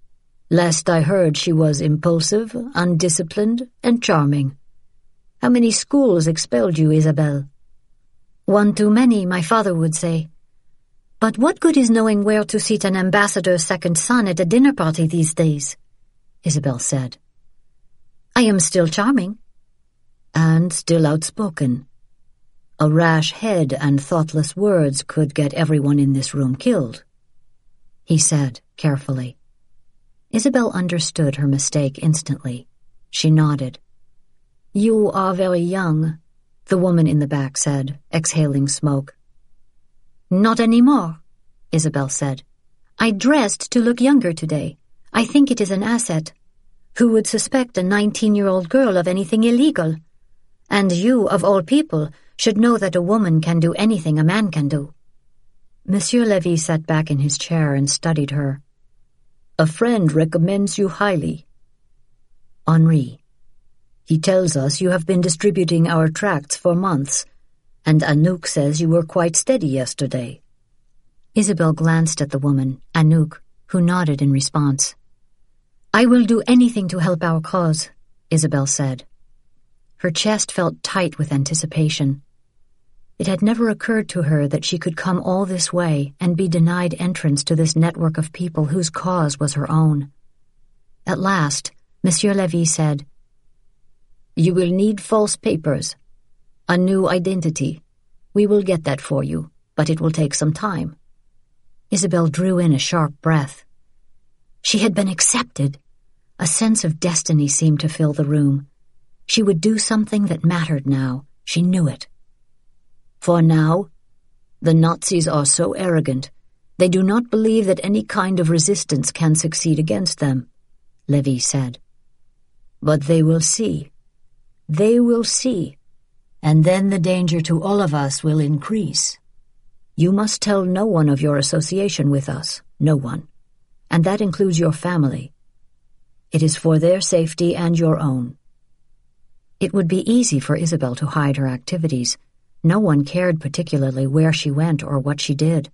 "Last I heard she was impulsive, undisciplined, and charming. How many schools expelled you, Isabelle?" "One too many, my father would say. But what good is knowing where to seat an ambassador's second son at a dinner party these days?" Isabelle said. "I am still charming." "And still outspoken. A rash head and thoughtless words could get everyone in this room killed," he said carefully. Isabelle understood her mistake instantly. She nodded. "You are very young," the woman in the back said, exhaling smoke. "Not anymore," Isabelle said. "I dressed to look younger today. I think it is an asset. Who would suspect a 19-year-old girl of anything illegal? And you, of all people, should know that a woman can do anything a man can do." Monsieur Levy sat back in his chair and studied her. "A friend recommends you highly." "Henri." "He tells us you have been distributing our tracts for months, and Anouk says you were quite steady yesterday." Isabelle glanced at the woman, Anouk, who nodded in response. "I will do anything to help our cause," Isabelle said. Her chest felt tight with anticipation. It had never occurred to her that she could come all this way and be denied entrance to this network of people whose cause was her own. At last, Monsieur Levy said, "You will need false papers, a new identity. We will get that for you, but it will take some time." Isabelle drew in a sharp breath. She had been accepted. A sense of destiny seemed to fill the room. She would do something that mattered now. She knew it. "For now, the Nazis are so arrogant, they do not believe that any kind of resistance can succeed against them," Levy said. "But they will see. They will see. And then the danger to all of us will increase. You must tell no one of your association with us, no one. And that includes your family. It is for their safety and your own." It would be easy for Isabelle to hide her activities. No one cared particularly where she went or what she did.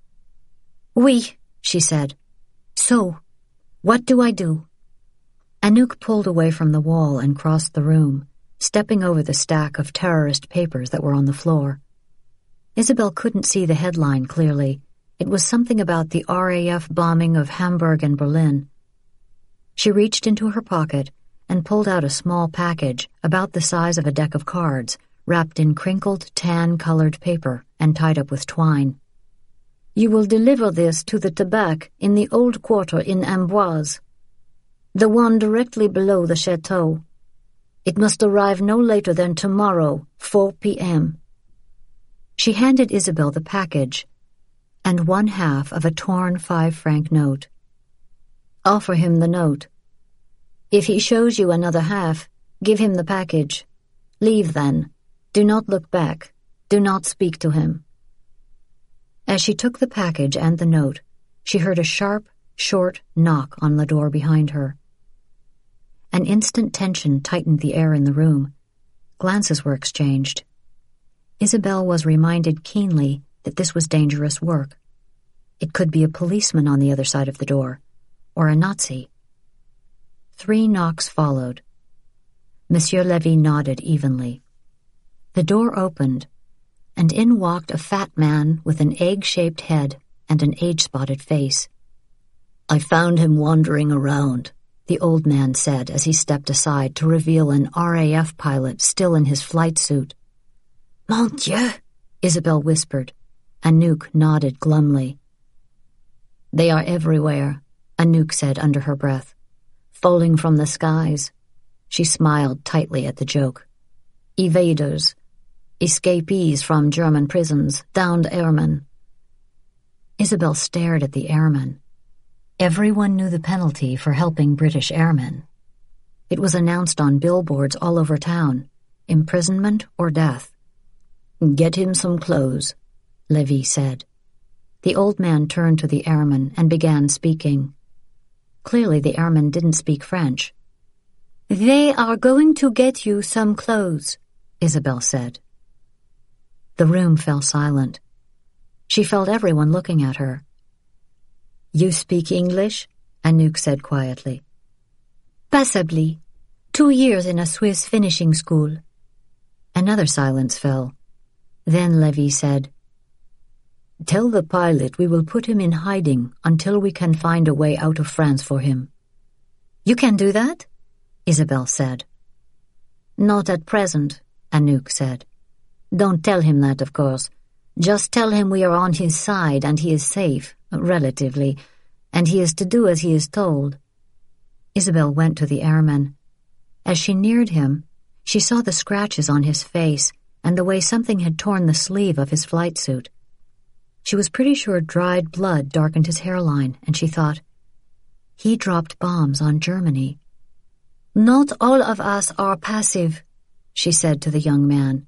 "Oui," she said. "So, what do I do?" Anouk pulled away from the wall and crossed the room, stepping over the stack of terrorist papers that were on the floor. Isabelle couldn't see the headline clearly. It was something about the RAF bombing of Hamburg and Berlin. She reached into her pocket and pulled out a small package about the size of a deck of cards, wrapped in crinkled tan-colored paper and tied up with twine. "You will deliver this to the Tabac in the old quarter in Amboise, the one directly below the chateau. It must arrive no later than tomorrow, 4 p.m. She handed Isabelle the package and 1/2 of a torn 5-franc note. "Offer him the note. If he shows you another half, give him the package. Leave then. Do not look back. Do not speak to him." As she took the package and the note, she heard a sharp, short knock on the door behind her. An instant tension tightened the air in the room. Glances were exchanged. Isabelle was reminded keenly that this was dangerous work. It could be a policeman on the other side of the door, or a Nazi. 3 knocks followed. Monsieur Levy nodded evenly. The door opened, and in walked a fat man with an egg-shaped head and an age-spotted face. "I found him wandering around," the old man said as he stepped aside to reveal an RAF pilot still in his flight suit. "Mon Dieu," Isabelle whispered. Anouk nodded glumly. "They are everywhere," Anouk said under her breath. "Falling from the skies. She smiled tightly at the joke. Evaders. Escapees from German prisons, downed airmen. Isabel stared at the airmen. Everyone knew the penalty for helping British airmen. It was announced on billboards all over town, imprisonment or death. Get him some clothes, Levy said. The old man turned to the airman and began speaking. Clearly the airman didn't speak French. They are going to get you some clothes, Isabel said. The room fell silent. She felt everyone looking at her. You speak English? Anouk said quietly. Passably. 2 years in a Swiss finishing school. Another silence fell. Then Levy said, Tell the pilot we will put him in hiding until we can find a way out of France for him. You can do that? Isabel said. Not at present, Anouk said. Don't tell him that, of course. Just tell him we are on his side and he is safe, relatively, and he is to do as he is told. Isabel went to the airman. As she neared him, she saw the scratches on his face and the way something had torn the sleeve of his flight suit. She was pretty sure dried blood darkened his hairline, and she thought, he dropped bombs on Germany. Not all of us are passive, she said to the young man.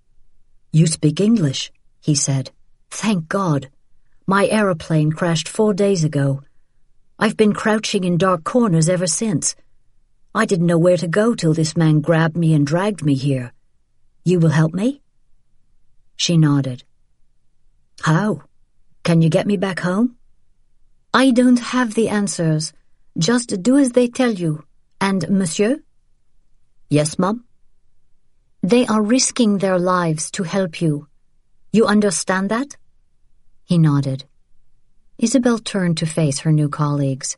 You speak English, he said. Thank God. My aeroplane crashed 4 days ago. I've been crouching in dark corners ever since. I didn't know where to go till this man grabbed me and dragged me here. You will help me? She nodded. How? Can you get me back home? I don't have the answers. Just do as they tell you. And, monsieur? Yes, Mum? They are risking their lives to help you. You understand that? He nodded. Isabel turned to face her new colleagues.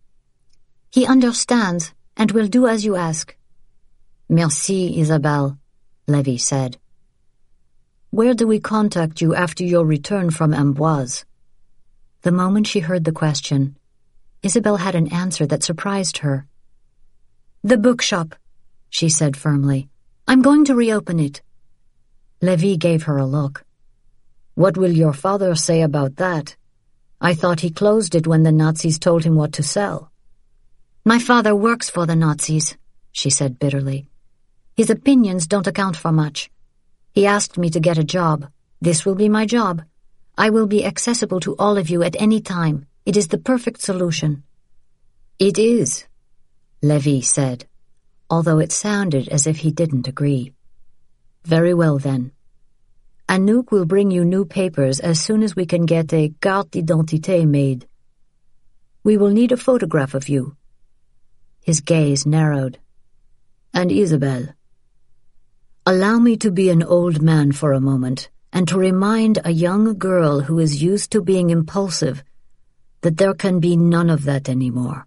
He understands and will do as you ask. Merci, Isabelle, Levy said. Where do we contact you after your return from Amboise? The moment she heard the question, Isabel had an answer that surprised her. The bookshop, she said firmly. I'm going to reopen it. Levy gave her a look. What will your father say about that? I thought he closed it when the Nazis told him what to sell. My father works for the Nazis, she said bitterly. His opinions don't account for much. He asked me to get a job. This will be my job. I will be accessible to all of you at any time. It is the perfect solution. It is, Levy said, although it sounded as if he didn't agree. Very well, then. Anouk will bring you new papers as soon as we can get a carte d'identité made. We will need a photograph of you. His gaze narrowed. And Isabelle. Allow me to be an old man for a moment and to remind a young girl who is used to being impulsive that there can be none of that anymore.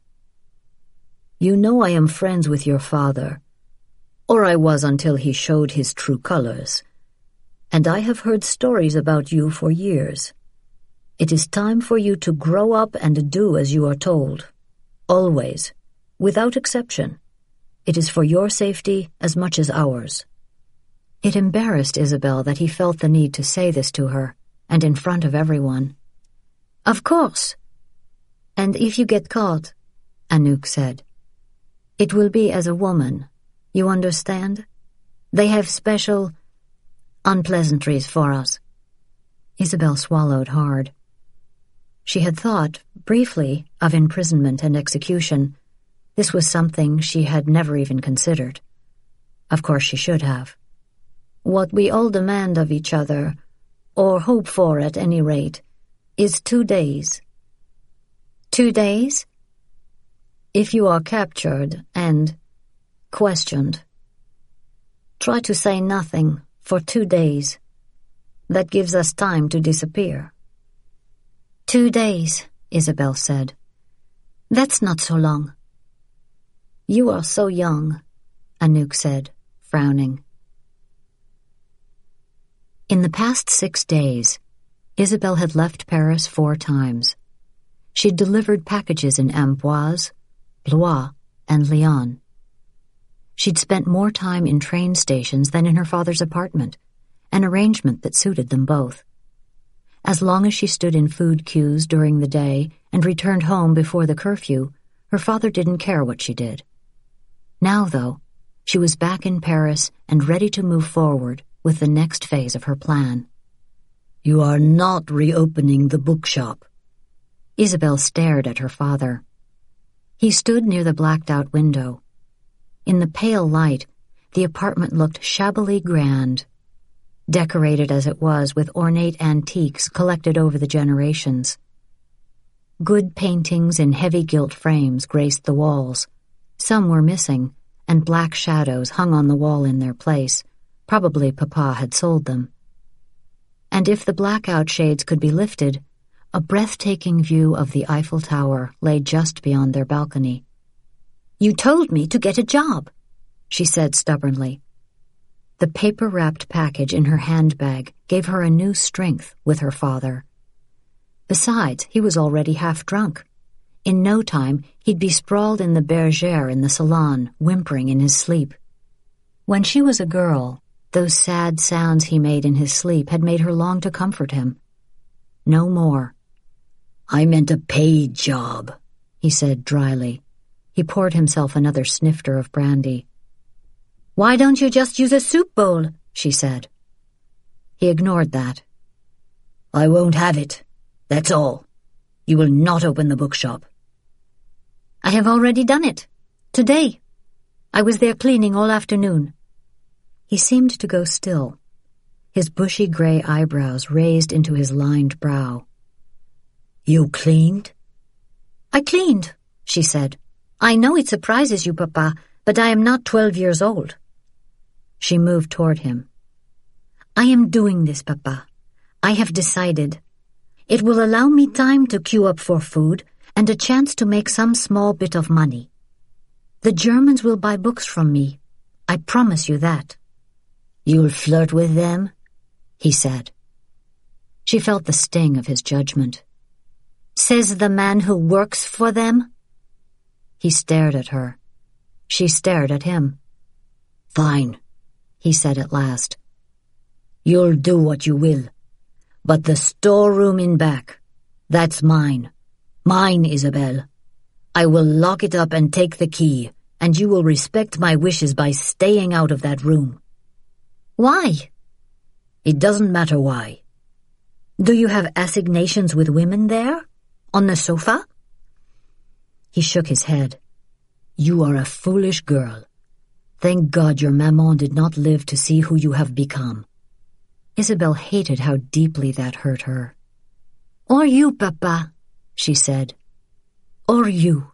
You know I am friends with your father, or I was until he showed his true colors, and I have heard stories about you for years. It is time for you to grow up and do as you are told. Always, without exception. It is for your safety as much as ours. It embarrassed Isabel that he felt the need to say this to her, and in front of everyone. Of course. And if you get caught, Anouk said, it will be as a woman, you understand? They have special unpleasantries for us. Isabel swallowed hard. She had thought, briefly, of imprisonment and execution. This was something she had never even considered. Of course she should have. What we all demand of each other, or hope for at any rate, is 2 days. 2 days? If you are captured and questioned, try to say nothing for 2 days. That gives us time to disappear. 2 days, Isabel said. That's not so long. You are so young, Anouk said, frowning. In the past 6 days, Isabel had left Paris 4 times. She'd delivered packages in Amboise, Blois, and Lyon. She'd spent more time in train stations than in her father's apartment, an arrangement that suited them both. As long as she stood in food queues during the day and returned home before the curfew, her father didn't care what she did. Now, though, she was back in Paris and ready to move forward with the next phase of her plan. "You are not reopening the bookshop." Isabel stared at her father. He stood near the blacked-out window. In the pale light, the apartment looked shabbily grand, decorated as it was with ornate antiques collected over the generations. Good paintings in heavy gilt frames graced the walls. Some were missing, and black shadows hung on the wall in their place. Probably Papa had sold them. And if the blackout shades could be lifted, a breathtaking view of the Eiffel Tower lay just beyond their balcony. "You told me to get a job," she said stubbornly. The paper-wrapped package in her handbag gave her a new strength with her father. Besides, he was already half drunk. In no time, he'd be sprawled in the bergère in the salon, whimpering in his sleep. When she was a girl, those sad sounds he made in his sleep had made her long to comfort him. No more. "I meant a paid job," he said dryly. He poured himself another snifter of brandy. "Why don't you just use a soup bowl?" she said. He ignored that. "I won't have it. That's all. You will not open the bookshop." "I have already done it. Today. I was there cleaning all afternoon." He seemed to go still, his bushy gray eyebrows raised into his lined brow. "You cleaned?" "I cleaned," she said. "I know it surprises you, Papa, but I am not 12 years old." She moved toward him. "I am doing this, Papa. I have decided. It will allow me time to queue up for food and a chance to make some small bit of money. The Germans will buy books from me. I promise you that." "You'll flirt with them?" he said. She felt the sting of his judgment. "Says the man who works for them." He stared at her. She stared at him. "Fine," he said at last. "You'll do what you will. But the storeroom in back, that's mine. Mine, Isabel. I will lock it up and take the key, and you will respect my wishes by staying out of that room." "Why?" "It doesn't matter why." "Do you have assignations with women there? On the sofa?" He shook his head. "You are a foolish girl. Thank God your maman did not live to see who you have become." Isabel hated how deeply that hurt her. "Or you, Papa," she said. "Or you."